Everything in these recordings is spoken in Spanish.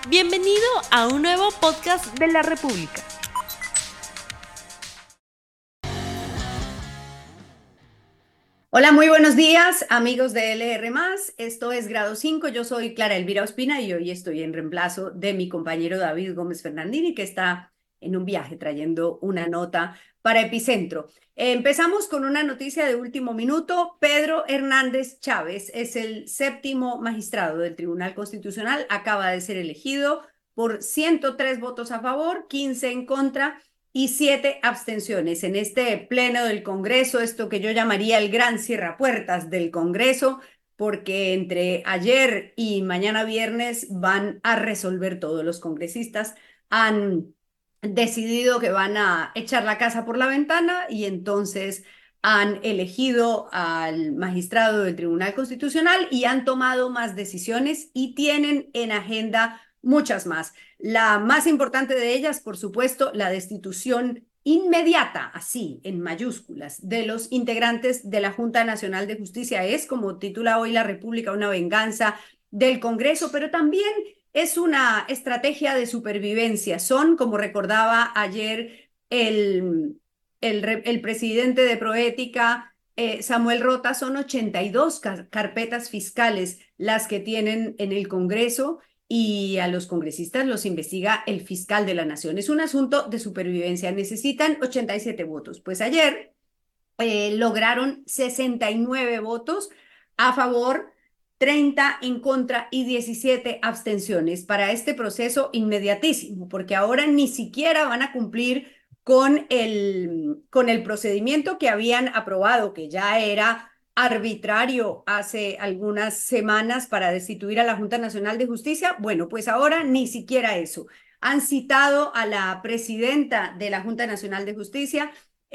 Bienvenido a un nuevo podcast de la República. Hola, muy buenos días, amigos de LR+. Esto es Grado 5. Yo soy Clara Elvira Ospina y hoy estoy en reemplazo de mi compañero David Gómez Fernandini, que está en un viaje trayendo una nota para Epicentro. Empezamos con una noticia de último minuto. Pedro Hernández Chávez es el 7º magistrado del Tribunal Constitucional. Acaba de ser elegido por 103 votos a favor, 15 en contra y 7 abstenciones. En este pleno del Congreso, esto que yo llamaría el gran cierrapuertas del Congreso, porque entre ayer y mañana viernes van a resolver todos los congresistas, han decidido que van a echar la casa por la ventana y entonces han elegido al magistrado del Tribunal Constitucional y han tomado más decisiones y tienen en agenda muchas más. La más importante de ellas, por supuesto, la destitución inmediata, así, en mayúsculas, de los integrantes de la Junta Nacional de Justicia. Es, como titula hoy La República, una venganza del Congreso, pero también es una estrategia de supervivencia. Son, como recordaba ayer el presidente de Proética, Samuel Rota, son 82 carpetas fiscales las que tienen en el Congreso y a los congresistas los investiga el fiscal de la Nación. Es un asunto de supervivencia. Necesitan 87 votos. Pues ayer lograron 69 votos a favor, 30 en contra y 17 abstenciones para este proceso inmediatísimo, porque ahora ni siquiera van a cumplir con el procedimiento que habían aprobado, que ya era arbitrario hace algunas semanas para destituir a la Junta Nacional de Justicia. Bueno, pues ahora ni siquiera eso. Han citado a la presidenta de la Junta Nacional de Justicia,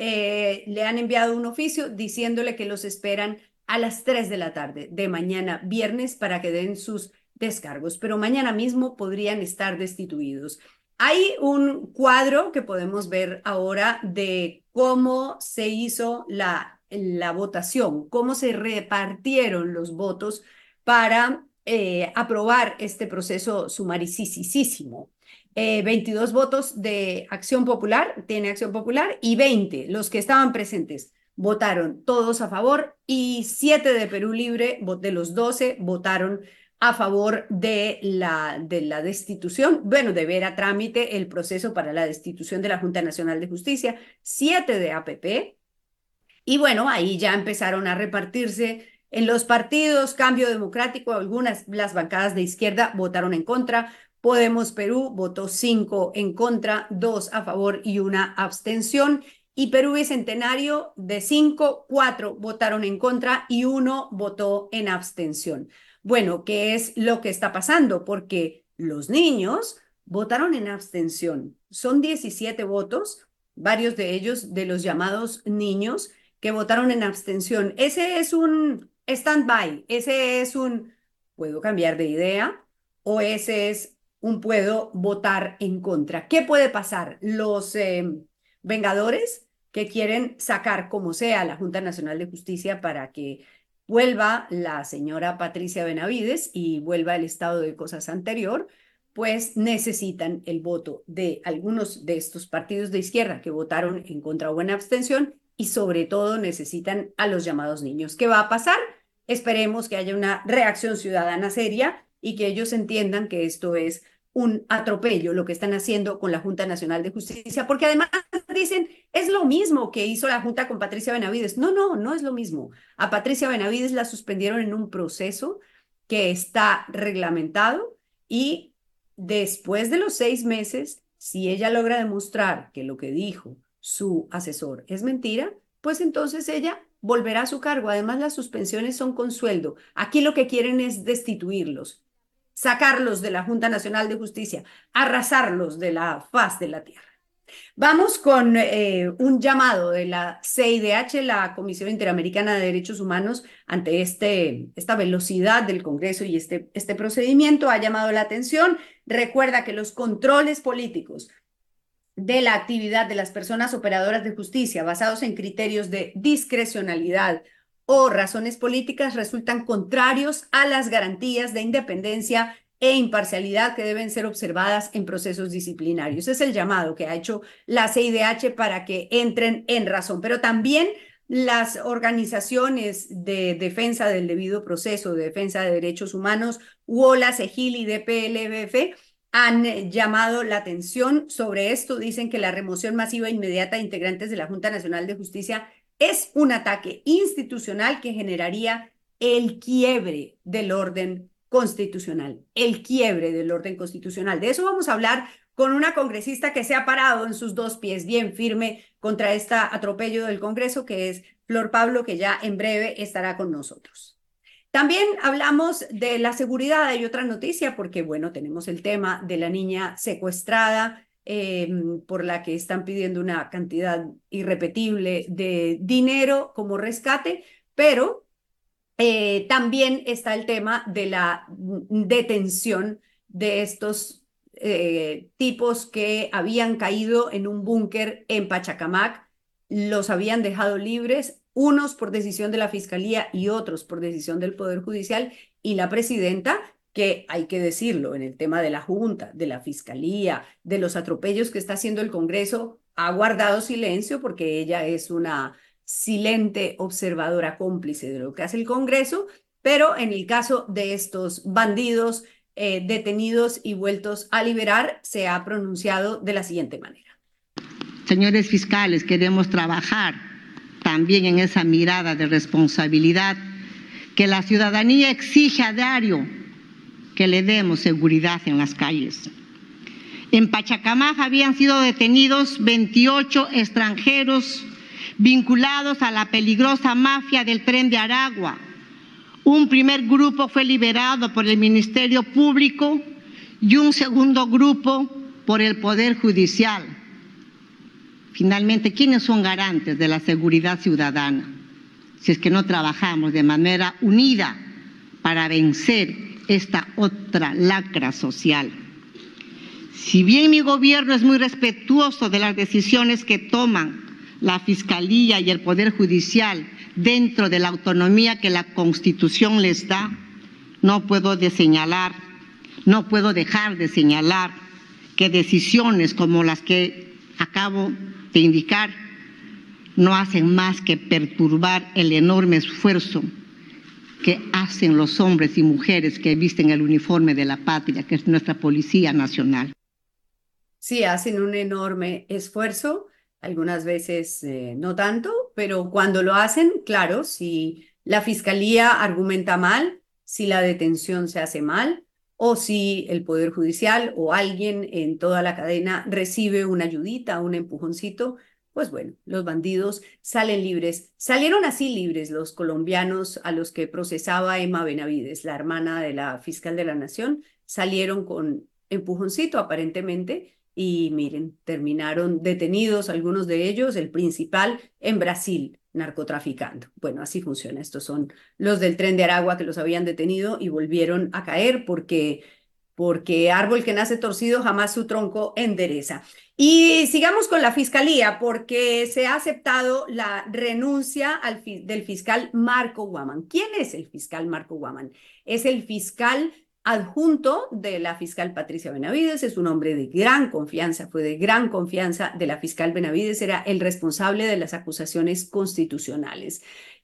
le han enviado un oficio diciéndole que los esperan a las 3 de la tarde de mañana viernes para que den sus descargos, pero mañana mismo podrían estar destituidos. Hay un cuadro que podemos ver ahora de cómo se hizo la votación, cómo se repartieron los votos para aprobar este proceso sumaricísimo. 22 votos de Acción Popular, tiene Acción Popular, y 20, los que estaban presentes, votaron todos a favor, y 7 de Perú Libre, de los 12, votaron a favor de la destitución, bueno, de ver a trámite el proceso para la destitución de la Junta Nacional de Justicia, 7 de APP, y bueno, ahí ya empezaron a repartirse en los partidos. Cambio Democrático, algunas, las bancadas de izquierda votaron en contra. Podemos Perú votó 5 en contra, 2 a favor y 1 abstención. Y Perú Bicentenario, de 5, 4 votaron en contra y 1 votó en abstención. Bueno, ¿qué es lo que está pasando? Porque los niños votaron en abstención. Son 17 votos, varios de ellos de los llamados niños, que votaron en abstención. Ese es un stand-by, ese es un puedo cambiar de idea, o ese es un puedo votar en contra. ¿Qué puede pasar? Los vengadores que quieren sacar como sea a la Junta Nacional de Justicia para que vuelva la señora Patricia Benavides y vuelva el estado de cosas anterior, pues necesitan el voto de algunos de estos partidos de izquierda que votaron en contra o en abstención, y sobre todo necesitan a los llamados niños. ¿Qué va a pasar? Esperemos que haya una reacción ciudadana seria y que ellos entiendan que esto es un atropello lo que están haciendo con la Junta Nacional de Justicia, porque además dicen, es lo mismo que hizo la Junta con Patricia Benavides. No, no, no es lo mismo. A Patricia Benavides la suspendieron en un proceso que está reglamentado, y después de los 6 meses, si ella logra demostrar que lo que dijo su asesor es mentira, pues entonces ella volverá a su cargo. Además, las suspensiones son con sueldo. Aquí lo que quieren es destituirlos, sacarlos de la Junta Nacional de Justicia, arrasarlos de la faz de la tierra. Vamos con un llamado de la CIDH, la Comisión Interamericana de Derechos Humanos, ante esta velocidad del Congreso y este procedimiento. Ha llamado la atención. Recuerda que los controles políticos de la actividad de las personas operadoras de justicia basados en criterios de discrecionalidad o razones políticas resultan contrarios a las garantías de independencia e imparcialidad que deben ser observadas en procesos disciplinarios. Es el llamado que ha hecho la CIDH para que entren en razón, pero también las organizaciones de defensa del debido proceso, de defensa de derechos humanos, UOLA, CEGIL y DPLBF, han llamado la atención sobre esto. Dicen que la remoción masiva e inmediata de integrantes de la Junta Nacional de Justicia es un ataque institucional que generaría el quiebre del orden constitucional, el quiebre del orden constitucional. De eso vamos a hablar con una congresista que se ha parado en sus dos pies bien firme contra este atropello del Congreso, que es Flor Pablo, que ya en breve estará con nosotros. También hablamos de la seguridad. Hay otra noticia porque, bueno, tenemos el tema de la niña secuestrada, por la que están pidiendo una cantidad irrepetible de dinero como rescate, pero también está el tema de la detención de estos tipos que habían caído en un búnker en Pachacamac, los habían dejado libres, unos por decisión de la Fiscalía y otros por decisión del Poder Judicial, y la presidenta, que hay que decirlo, en el tema de la Junta, de la Fiscalía, de los atropellos que está haciendo el Congreso, ha guardado silencio porque ella es una silente observadora cómplice de lo que hace el Congreso, pero en el caso de estos bandidos detenidos y vueltos a liberar, se ha pronunciado de la siguiente manera. Señores fiscales, queremos trabajar también en esa mirada de responsabilidad que la ciudadanía exige a diario, que le demos seguridad en las calles. En Pachacamac habían sido detenidos 28 extranjeros vinculados a la peligrosa mafia del Tren de Aragua. Un primer grupo fue liberado por el Ministerio Público y un segundo grupo por el Poder Judicial. Finalmente, ¿quiénes son garantes de la seguridad ciudadana? Si es que no trabajamos de manera unida para vencer esta otra lacra social. Si bien mi gobierno es muy respetuoso de las decisiones que toman la Fiscalía y el Poder Judicial dentro de la autonomía que la Constitución les da, no puedo dejar de señalar que decisiones como las que acabo de indicar no hacen más que perturbar el enorme esfuerzo que hacen los hombres y mujeres que visten el uniforme de la patria, que es nuestra Policía Nacional. Sí, hacen un enorme esfuerzo, algunas veces no tanto, pero cuando lo hacen, claro, si la Fiscalía argumenta mal, si la detención se hace mal, o si el Poder Judicial o alguien en toda la cadena recibe una ayudita, un empujoncito, pues bueno, los bandidos salen libres. Salieron así libres los colombianos a los que procesaba Emma Benavides, la hermana de la fiscal de la Nación, salieron con empujoncito aparentemente. Y miren, terminaron detenidos algunos de ellos, el principal en Brasil, narcotraficando. Bueno, así funciona. Estos son los del Tren de Aragua que los habían detenido y volvieron a caer porque árbol que nace torcido jamás su tronco endereza. Y sigamos con la Fiscalía, porque se ha aceptado la renuncia del fiscal Marco Guamán. ¿Quién es el fiscal Marco Guamán? Es el fiscal adjunto de la fiscal Patricia Benavides, es un hombre de gran confianza, fue de gran confianza de la fiscal Benavides, era el responsable de las acusaciones constitucionales.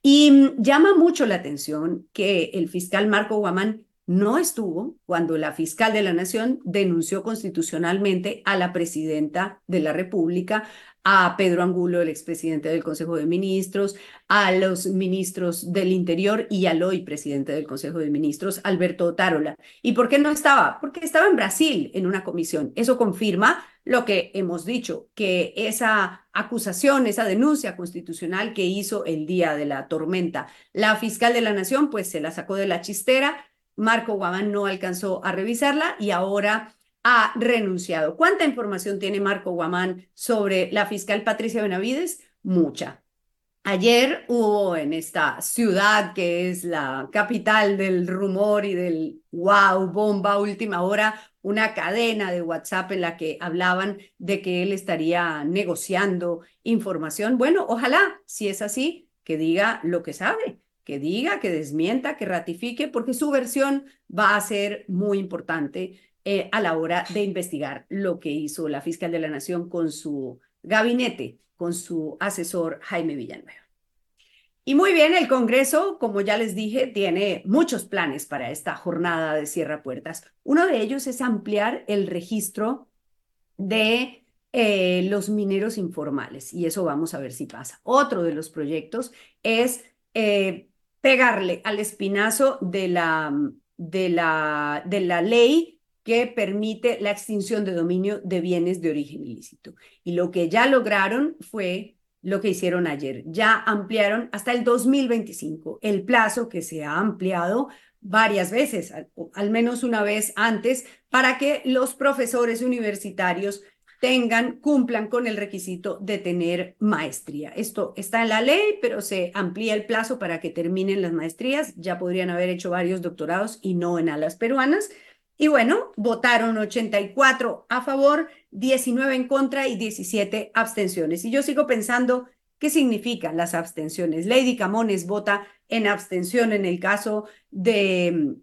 Y llama mucho la atención que el fiscal Marco Guamán no estuvo cuando la fiscal de la Nación denunció constitucionalmente a la presidenta de la República, a Pedro Angulo, el expresidente del Consejo de Ministros, a los ministros del Interior y al hoy presidente del Consejo de Ministros, Alberto Otárola. ¿Y por qué no estaba? Porque estaba en Brasil en una comisión. Eso confirma lo que hemos dicho, que esa acusación, esa denuncia constitucional que hizo el día de la tormenta la fiscal de la Nación, pues se la sacó de la chistera. Marco Guamán no alcanzó a revisarla y ahora ha renunciado. ¿Cuánta información tiene Marco Guamán sobre la fiscal Patricia Benavides? Mucha. Ayer hubo en esta ciudad que es la capital del rumor y del wow, bomba, última hora, una cadena de WhatsApp en la que hablaban de que él estaría negociando información. Bueno, ojalá, si es así, que diga lo que sabe, que diga, que desmienta, que ratifique, porque su versión va a ser muy importante a la hora de investigar lo que hizo la fiscal de la Nación con su gabinete, con su asesor Jaime Villanueva. Y muy bien, el Congreso, como ya les dije, tiene muchos planes para esta jornada de cierra puertas. Uno de ellos es ampliar el registro de los mineros informales, y eso vamos a ver si pasa. Otro de los proyectos es pegarle al espinazo de la ley que permite la extinción de dominio de bienes de origen ilícito. Y lo que ya lograron fue lo que hicieron ayer. Ya ampliaron hasta el 2025 el plazo que se ha ampliado varias veces, al menos una vez antes, para que los profesores universitarios cumplan con el requisito de tener maestría. Esto está en la ley, pero se amplía el plazo para que terminen las maestrías. Ya podrían haber hecho varios doctorados y no en alas peruanas. Y bueno, votaron 84 a favor, 19 en contra y 17 abstenciones. Y yo sigo pensando, ¿qué significan las abstenciones? Lady Camones vota en abstención en el caso de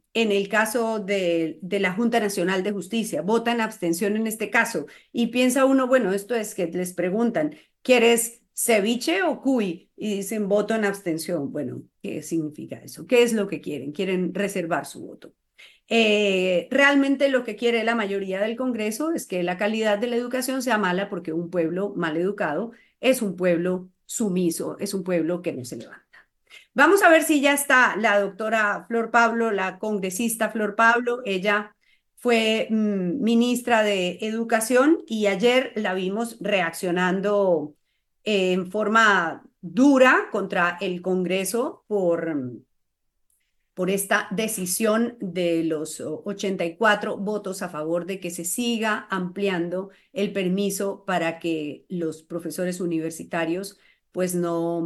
la Junta Nacional de Justicia, vota en abstención en este caso. Y piensa uno, bueno, esto es que les preguntan, ¿quieres ceviche o cuy? Y dicen, voto en abstención. Bueno, ¿qué significa eso? ¿Qué es lo que quieren? Quieren reservar su voto. Realmente lo que quiere la mayoría del Congreso es que la calidad de la educación sea mala, porque un pueblo mal educado es un pueblo sumiso, es un pueblo que no se levanta. Vamos a ver si ya está la doctora Flor Pablo, la congresista Flor Pablo. Ella fue ministra de Educación y ayer la vimos reaccionando en forma dura contra el Congreso por esta decisión de los 84 votos a favor de que se siga ampliando el permiso para que los profesores universitarios pues no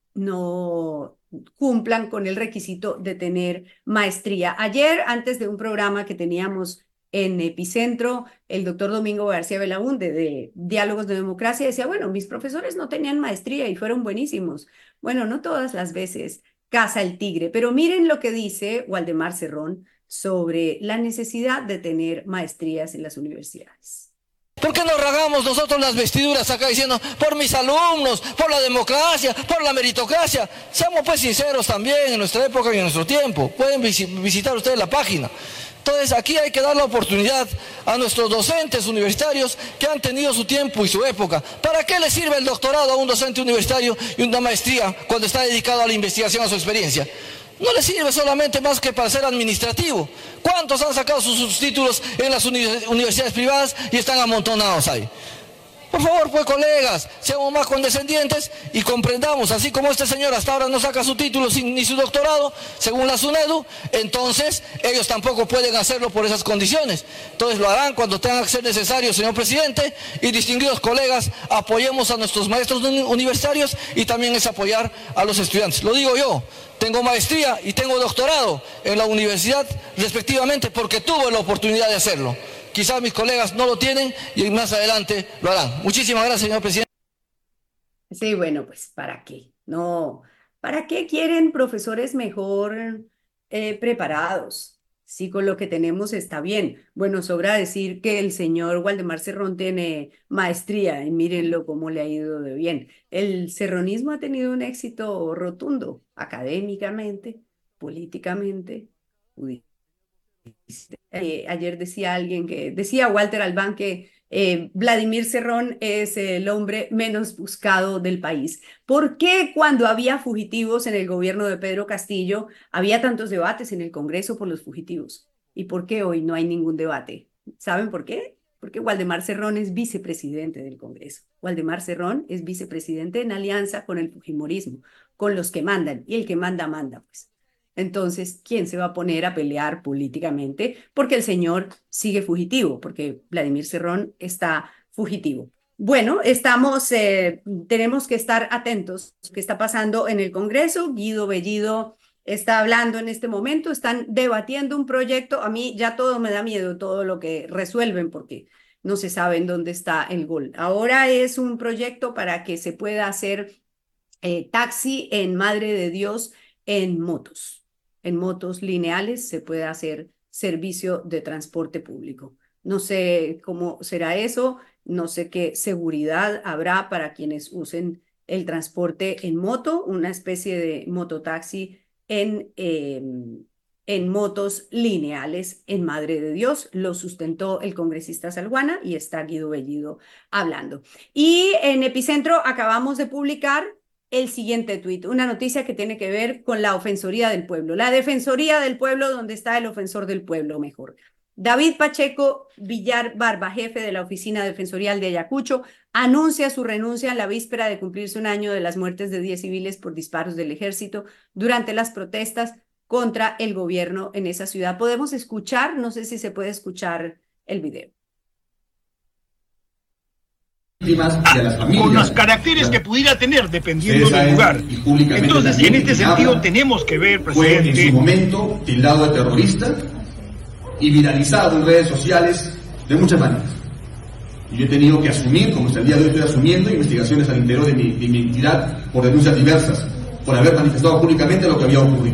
cumplan con el requisito de tener maestría. Ayer, antes de un programa que teníamos en Epicentro, el doctor Domingo García Belaúnde de Diálogos de Democracia decía, bueno, mis profesores no tenían maestría y fueron buenísimos. Bueno, no todas las veces caza el tigre, pero miren lo que dice Waldemar Cerrón sobre la necesidad de tener maestrías en las universidades. ¿Por qué nos rasgamos nosotros las vestiduras acá diciendo por mis alumnos, por la democracia, por la meritocracia? Seamos pues sinceros también en nuestra época y en nuestro tiempo. Pueden visitar ustedes la página. Entonces aquí hay que dar la oportunidad a nuestros docentes universitarios que han tenido su tiempo y su época. ¿Para qué le sirve el doctorado a un docente universitario y una maestría cuando está dedicado a la investigación, a su experiencia? No le sirve solamente más que para ser administrativo. ¿Cuántos han sacado sus títulos en las universidades privadas y están amontonados ahí? Por favor, pues colegas, seamos más condescendientes y comprendamos, así como este señor hasta ahora no saca su título ni su doctorado, según la SUNEDU, entonces ellos tampoco pueden hacerlo por esas condiciones. Entonces lo harán cuando tenga que ser necesario, señor presidente, y distinguidos colegas, apoyemos a nuestros maestros universitarios y también es apoyar a los estudiantes. Lo digo yo, tengo maestría y tengo doctorado en la universidad respectivamente porque tuve la oportunidad de hacerlo. Quizás mis colegas no lo tienen y más adelante lo harán. Muchísimas gracias, señor presidente. Sí, bueno, pues ¿para qué? No, ¿para qué quieren profesores mejor preparados? Sí, con lo que tenemos está bien. Bueno, sobra decir que el señor Waldemar Cerrón tiene maestría y mírenlo cómo le ha ido de bien. El cerronismo ha tenido un éxito rotundo, académicamente, políticamente, ayer decía decía Walter Albán que Vladimir Cerrón es el hombre menos buscado del país. ¿Por qué cuando había fugitivos en el gobierno de Pedro Castillo había tantos debates en el Congreso por los fugitivos? ¿Y por qué hoy no hay ningún debate? ¿Saben por qué? Porque Waldemar Cerrón es vicepresidente del Congreso. Waldemar Cerrón es vicepresidente en alianza con el fujimorismo, con los que mandan, y el que manda, manda, pues. Entonces, ¿quién se va a poner a pelear políticamente? Porque el señor sigue fugitivo, porque Vladimir Cerrón está fugitivo. Bueno, tenemos que estar atentos a lo que está pasando en el Congreso. Guido Bellido está hablando en este momento, están debatiendo un proyecto. A mí ya todo me da miedo, todo lo que resuelven, porque no se sabe en dónde está el gol. Ahora es un proyecto para que se pueda hacer taxi en Madre de Dios en motos. En motos lineales se puede hacer servicio de transporte público. No sé cómo será eso, no sé qué seguridad habrá para quienes usen el transporte en moto, una especie de mototaxi en motos lineales en Madre de Dios. Lo sustentó el congresista Salguana y está Guido Bellido hablando. Y en Epicentro acabamos de publicar el siguiente tuit, una noticia que tiene que ver con la Ofensoría del Pueblo, la Defensoría del Pueblo, donde está el ofensor del pueblo, mejor. David Pacheco Villar Barba, jefe de la Oficina Defensorial de Ayacucho, anuncia su renuncia en la víspera de cumplirse un año de las muertes de 10 civiles por disparos del ejército durante las protestas contra el gobierno en esa ciudad. Podemos escuchar, no sé si se puede escuchar el video. Y a las familias, con los caracteres que pudiera tener dependiendo del lugar. Entonces, en este sentido, tenemos que ver, presidente... Fue en su momento tildado de terrorista y viralizado en redes sociales de muchas maneras. Y yo he tenido que asumir, como hasta el día de hoy estoy asumiendo, investigaciones al interior de mi entidad por denuncias diversas, por haber manifestado públicamente lo que había ocurrido.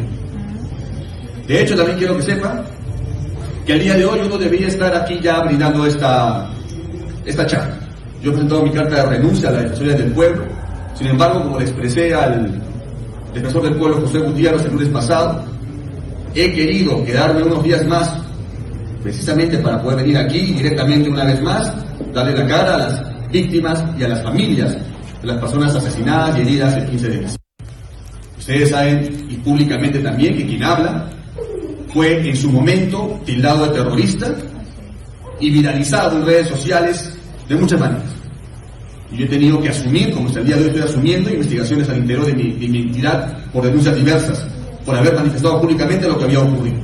De hecho, también quiero que sepan que al día de hoy uno debería estar aquí ya brindando esta charla. Yo he presentado mi carta de renuncia a la Defensoría del Pueblo. Sin embargo, como le expresé al defensor del pueblo José Gutiérrez el lunes pasado, he querido quedarme unos días más precisamente para poder venir aquí y directamente una vez más darle la cara a las víctimas y a las familias de las personas asesinadas y heridas el 15 de diciembre. Ustedes saben, y públicamente también, que quien habla fue en su momento tildado de terrorista y viralizado en redes sociales de muchas maneras. Y yo he tenido que asumir, como hasta el día de hoy estoy asumiendo, investigaciones al interior de mi entidad por denuncias diversas, por haber manifestado públicamente lo que había ocurrido.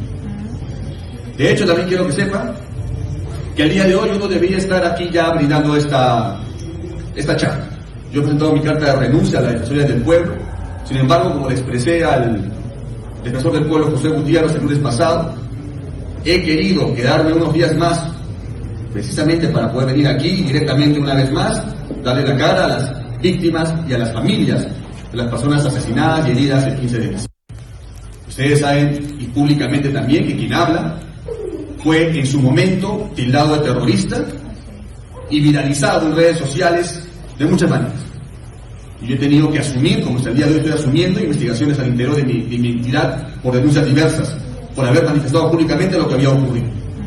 De hecho, también quiero que sepan que al día de hoy uno debería estar aquí ya brindando esta charla. Yo he presentado mi carta de renuncia a la Defensoría del Pueblo. Sin embargo, como le expresé al defensor del pueblo José Gutiérrez el lunes pasado, he querido quedarme unos días más precisamente para poder venir aquí y directamente una vez más darle la cara a las víctimas y a las familias de las personas asesinadas y heridas el 15 de diciembre. Ustedes saben, y públicamente también, que quien habla fue en su momento tildado de terrorista y viralizado en redes sociales de muchas maneras. Y yo he tenido que asumir, como hasta el día de hoy estoy asumiendo, investigaciones al interior de mi entidad por denuncias diversas, por haber manifestado públicamente lo que había ocurrido.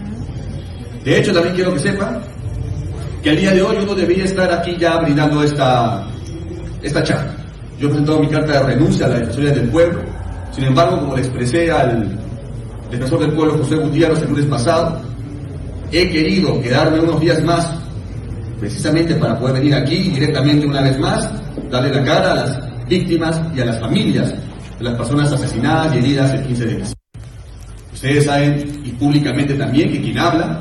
De hecho, también quiero que sepan que al día de hoy uno debería estar aquí ya brindando esta charla. Yo he presentado mi carta de renuncia a la Defensoría del Pueblo. Sin embargo, como le expresé al defensor del pueblo José Gutiérrez el lunes pasado, he querido quedarme unos días más precisamente para poder venir aquí y directamente una vez más darle la cara a las víctimas y a las familias de las personas asesinadas y heridas el 15 de diciembre. Ustedes saben, y públicamente también, que quien habla...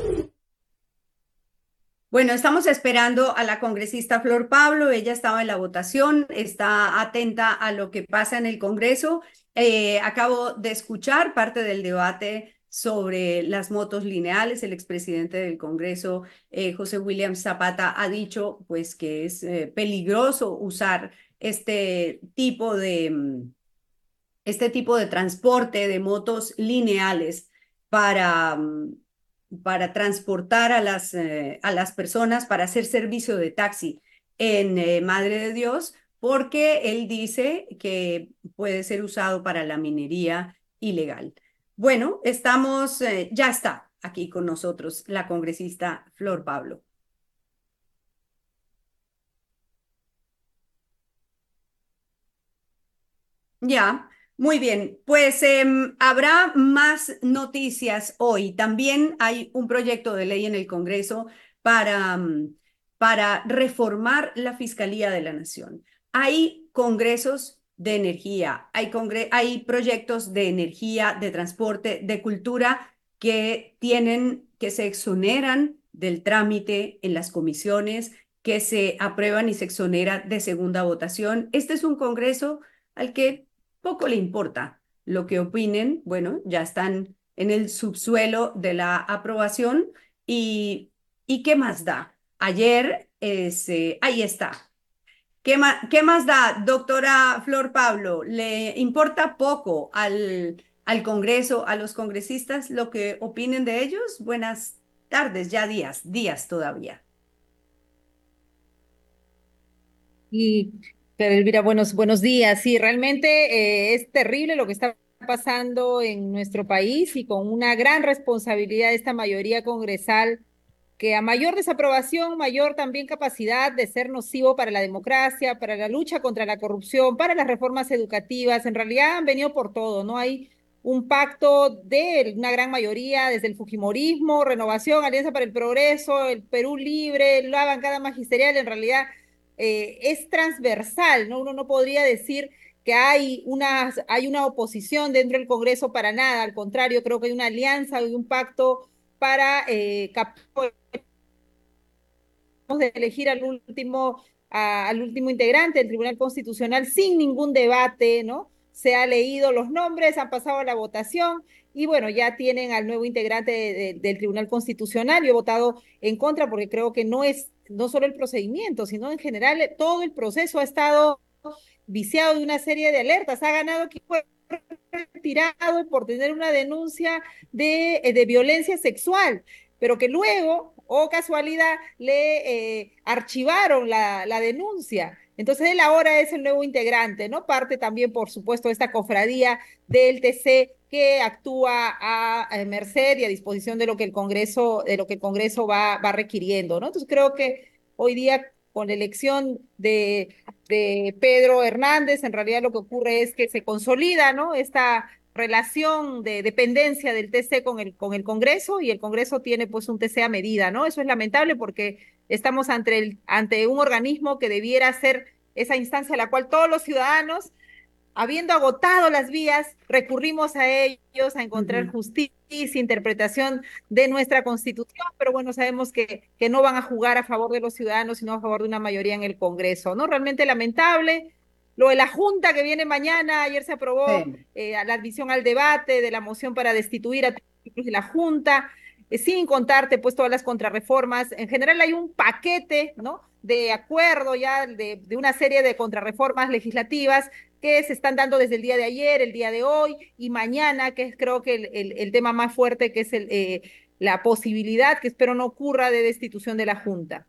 Bueno, estamos esperando a la congresista Flor Pablo. Ella estaba en la votación, está atenta a lo que pasa en el Congreso. Acabo de escuchar parte del debate sobre las motos lineales. El expresidente del Congreso, José William Zapata, ha dicho pues que es peligroso usar este tipo de transporte de motos lineales para transportar a las personas, para hacer servicio de taxi en Madre de Dios, porque él dice que puede ser usado para la minería ilegal. Bueno, ya está aquí con nosotros la congresista Flor Pablo. Ya. Muy bien, pues habrá más noticias hoy. También hay un proyecto de ley en el Congreso para reformar la Fiscalía de la Nación. Hay congresos de energía, hay proyectos de energía, de transporte, de cultura que se exoneran del trámite en las comisiones, que se aprueban y se exonera de segunda votación. Este es un Congreso al que poco le importa lo que opinen. Bueno, ya están en el subsuelo de la aprobación y ¿qué más da? Ayer, ahí está. ¿Qué más da, doctora Flor Pablo? ¿Le importa poco al Congreso, a los congresistas, lo que opinen de ellos? Buenas tardes, ya días todavía. Y, pero Elvira, buenos días. Sí, realmente es terrible lo que está pasando en nuestro país y con una gran responsabilidad de esta mayoría congresal que a mayor desaprobación, mayor también capacidad de ser nocivo para la democracia, para la lucha contra la corrupción, para las reformas educativas. En realidad han venido por todo, ¿no? Hay un pacto de una gran mayoría, desde el fujimorismo, Renovación, Alianza para el Progreso, el Perú Libre, la bancada magisterial, en realidad es transversal, ¿no? Uno no podría decir que hay una oposición dentro del Congreso para nada, al contrario, creo que hay una alianza, hay un pacto para de elegir al último integrante del Tribunal Constitucional sin ningún debate, ¿no? Se han leído los nombres, han pasado a la votación y bueno, ya tienen al nuevo integrante del Tribunal Constitucional. Yo he votado en contra porque creo que no solo el procedimiento, sino en general todo el proceso ha estado viciado de una serie de alertas. Ha ganado quien fue retirado por tener una denuncia de violencia sexual, pero que luego, oh casualidad, le archivaron la denuncia. Entonces él ahora es el nuevo integrante, ¿no? Parte también, por supuesto, de esta cofradía del TC que actúa a merced y a disposición de lo que el Congreso va requiriendo, ¿no? Entonces creo que hoy día con la elección de Pedro Hernández, en realidad lo que ocurre es que se consolida, ¿no? Esta relación de dependencia del TC con el Congreso, y el Congreso tiene pues un TC a medida, ¿no? Eso es lamentable porque estamos ante un organismo que debiera ser esa instancia a la cual todos los ciudadanos, habiendo agotado las vías, recurrimos a ellos a encontrar justicia, interpretación de nuestra Constitución, pero bueno, sabemos que no van a jugar a favor de los ciudadanos, sino a favor de una mayoría en el Congreso, ¿no? Realmente lamentable. Lo de la Junta que viene mañana, ayer se aprobó la admisión al debate de la moción para destituir a todos los miembros de la Junta, sin contarte pues todas las contrarreformas. En general hay un paquete, ¿no? De acuerdo ya de una serie de contrarreformas legislativas que se están dando desde el día de ayer, el día de hoy y mañana, que es creo que el tema más fuerte, que es la posibilidad, que espero no ocurra, de destitución de la Junta.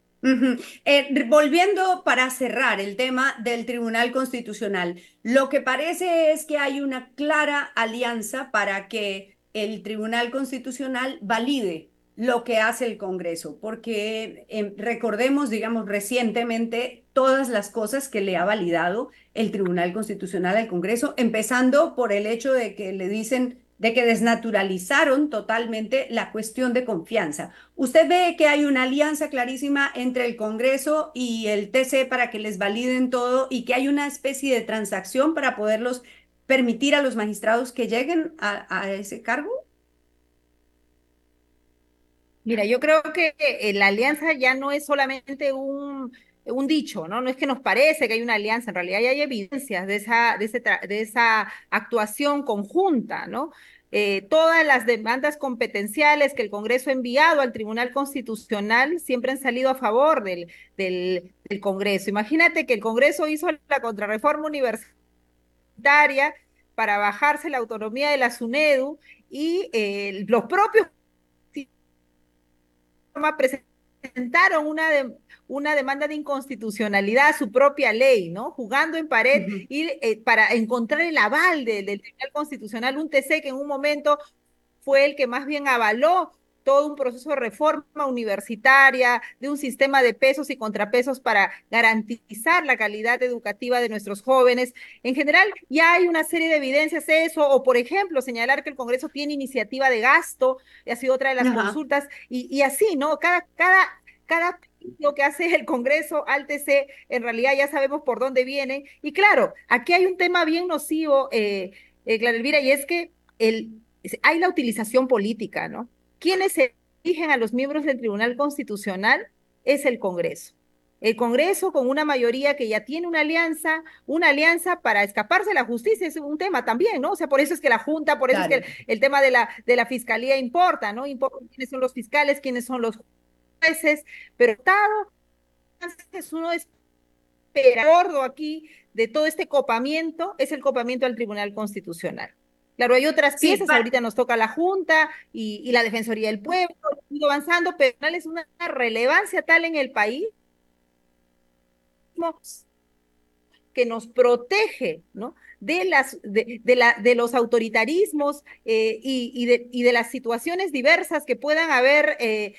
Volviendo para cerrar el tema del Tribunal Constitucional, lo que parece es que hay una clara alianza para que el Tribunal Constitucional valide lo que hace el Congreso, porque recordemos, digamos, recientemente todas las cosas que le ha validado el Tribunal Constitucional al Congreso, empezando por el hecho de que le dicen de que desnaturalizaron totalmente la cuestión de confianza. ¿Usted ve que hay una alianza clarísima entre el Congreso y el TC para que les validen todo y que hay una especie de transacción para poderlos permitir a los magistrados que lleguen a ese cargo? Mira, yo creo que la alianza ya no es solamente un dicho, ¿no? No es que nos parece que hay una alianza, en realidad ya hay evidencias de esa actuación conjunta, ¿no? Todas las demandas competenciales que el Congreso ha enviado al Tribunal Constitucional siempre han salido a favor del Congreso. Imagínate que el Congreso hizo la contrarreforma universitaria para bajarse la autonomía de la SUNEDU y los propios presentaron una demanda de inconstitucionalidad a su propia ley, ¿no? Jugando en pared y para encontrar el aval del Tribunal Constitucional, un TC que en un momento fue el que más bien avaló todo un proceso de reforma universitaria, de un sistema de pesos y contrapesos para garantizar la calidad educativa de nuestros jóvenes. En general, ya hay una serie de evidencias de eso, o por ejemplo, señalar que el Congreso tiene iniciativa de gasto, ha sido otra de las consultas, y así, ¿no? Cada lo que hace el Congreso al TC, en realidad ya sabemos por dónde viene. Y claro, aquí hay un tema bien nocivo, Clara Elvira, y es que hay la utilización política, ¿no? Quienes eligen a los miembros del Tribunal Constitucional es el Congreso. El Congreso con una mayoría que ya tiene una alianza para escaparse de la justicia, es un tema también, ¿no? O sea, por eso es que la Junta, por eso es que el tema de la Fiscalía importa, ¿no? Importa quiénes son los fiscales, quiénes son los jueces, pero Estado, uno es gordo aquí de todo este copamiento es el copamiento al Tribunal Constitucional. Claro, hay otras piezas, ahorita nos toca la Junta y la Defensoría del Pueblo, ido avanzando, pero es una relevancia tal en el país que nos protege, ¿no?, de los autoritarismos y de las situaciones diversas que puedan haber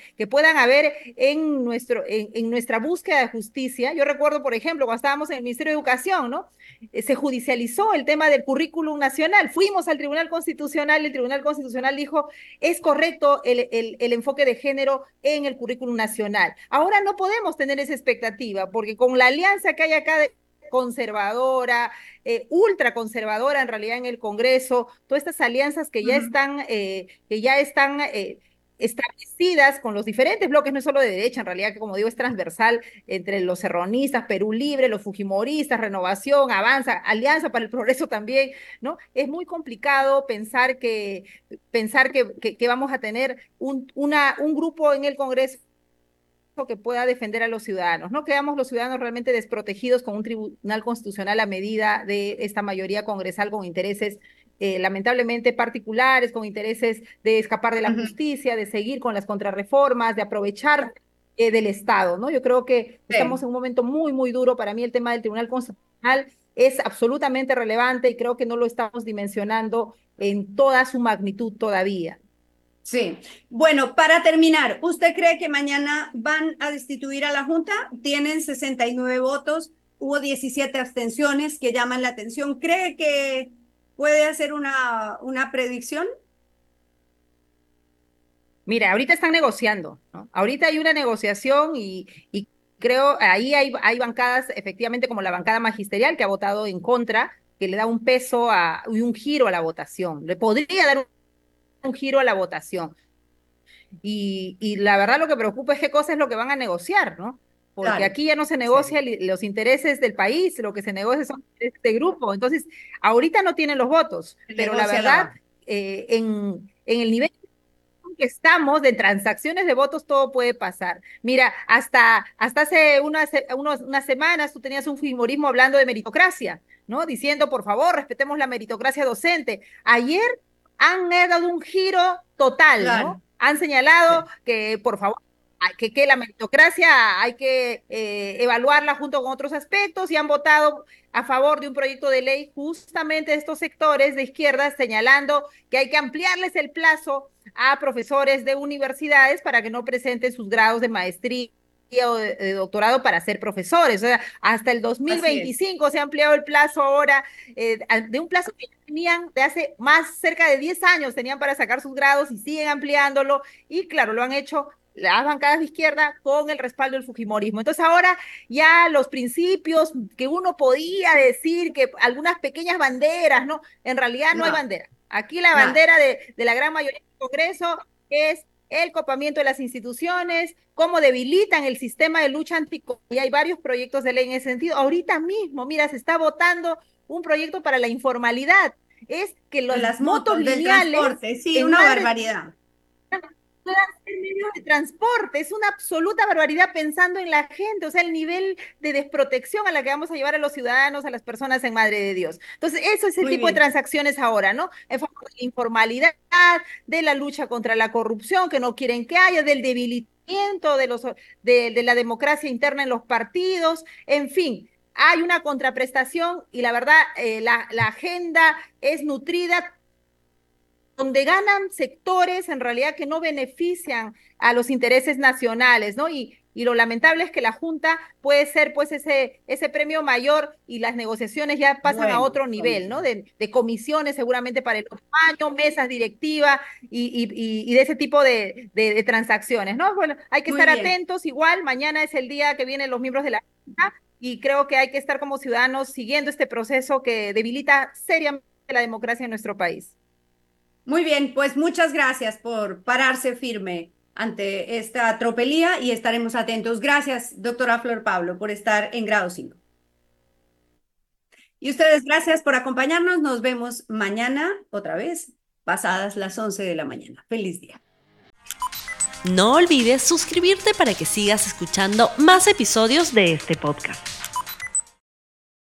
en nuestra búsqueda de justicia. Yo recuerdo, por ejemplo, cuando estábamos en el Ministerio de Educación, ¿no?, se judicializó el tema del currículum nacional. Fuimos al Tribunal Constitucional y el Tribunal Constitucional dijo, es correcto el enfoque de género en el currículum nacional. Ahora no podemos tener esa expectativa, porque con la alianza que hay acá conservadora, ultraconservadora en realidad en el Congreso, todas estas alianzas que ya están establecidas con los diferentes bloques, no es solo de derecha, en realidad, que como digo, es transversal entre los serronistas, Perú Libre, los fujimoristas, Renovación, Avanza, Alianza para el Progreso también, ¿no? Es muy complicado pensar que vamos a tener un grupo en el Congreso que pueda defender a los ciudadanos. No quedamos los ciudadanos realmente desprotegidos con un tribunal constitucional a medida de esta mayoría congresal con intereses lamentablemente particulares, con intereses de escapar de la justicia, de seguir con las contrarreformas, de aprovechar del Estado, ¿no? Yo creo que estamos en un momento muy, muy duro. Para mí el tema del Tribunal Constitucional es absolutamente relevante y creo que no lo estamos dimensionando en toda su magnitud todavía. Sí. Bueno, para terminar, ¿usted cree que mañana van a destituir a la Junta? Tienen 69 votos, hubo 17 abstenciones que llaman la atención. ¿Cree que puede hacer una predicción? Mira, ahorita están negociando, ¿no? Ahorita hay una negociación y creo ahí hay bancadas, efectivamente, como la bancada magisterial que ha votado en contra, que le da un peso y un giro a la votación. Le podría dar un giro a la votación. Y la verdad lo que preocupa es qué cosa es lo que van a negociar, ¿no? Porque aquí ya no se negocia los intereses del país, lo que se negocia son intereses de grupo. Entonces, ahorita no tienen los votos, pero la verdad, en el nivel que estamos de transacciones de votos, todo puede pasar. Mira, hasta hace unas semanas tú tenías un fujimorismo hablando de meritocracia, ¿no? Diciendo, por favor, respetemos la meritocracia docente. Ayer han dado un giro total, ¿no? Han señalado que, por favor, que la meritocracia hay que evaluarla junto con otros aspectos y han votado a favor de un proyecto de ley justamente de estos sectores de izquierda, señalando que hay que ampliarles el plazo a profesores de universidades para que no presenten sus grados de maestría o de doctorado para ser profesores. O sea, hasta el 2025 se ha ampliado el plazo ahora, de un plazo que tenían de hace cerca de 10 años, tenían para sacar sus grados y siguen ampliándolo, y claro, lo han hecho las bancadas de izquierda con el respaldo del fujimorismo. Entonces ahora ya los principios que uno podía decir, que algunas pequeñas banderas, ¿no? En realidad no hay bandera. Aquí la bandera de la gran mayoría del Congreso es el copamiento de las instituciones, cómo debilitan el sistema de lucha y hay varios proyectos de ley en ese sentido. Ahorita mismo, mira, se está votando un proyecto para la informalidad. Es que las motos lineales... Sí, una barbaridad. Medios de transporte, es una absoluta barbaridad pensando en la gente, o sea, el nivel de desprotección a la que vamos a llevar a los ciudadanos, a las personas en Madre de Dios. Entonces, eso es el tipo de transacciones ahora, ¿no? En favor de la informalidad, de la lucha contra la corrupción, que no quieren que haya, del debilitamiento de la democracia interna en los partidos, en fin. Hay una contraprestación y la verdad, la agenda es nutrida, donde ganan sectores en realidad que no benefician a los intereses nacionales, ¿no? Y lo lamentable es que la Junta puede ser pues ese premio mayor y las negociaciones ya pasan a otro nivel, ¿no? De comisiones seguramente para el otro año, mesas directivas y de ese tipo de transacciones, ¿no? Bueno, hay que estar atentos. Igual mañana es el día que vienen los miembros de la Junta y creo que hay que estar como ciudadanos siguiendo este proceso que debilita seriamente la democracia en nuestro país. Muy bien, pues muchas gracias por pararse firme ante esta tropelía y estaremos atentos. Gracias, doctora Flor Pablo, por estar en Grado 5. Y ustedes, gracias por acompañarnos. Nos vemos mañana, otra vez, pasadas las 11 de la mañana. Feliz día. No olvides suscribirte para que sigas escuchando más episodios de este podcast.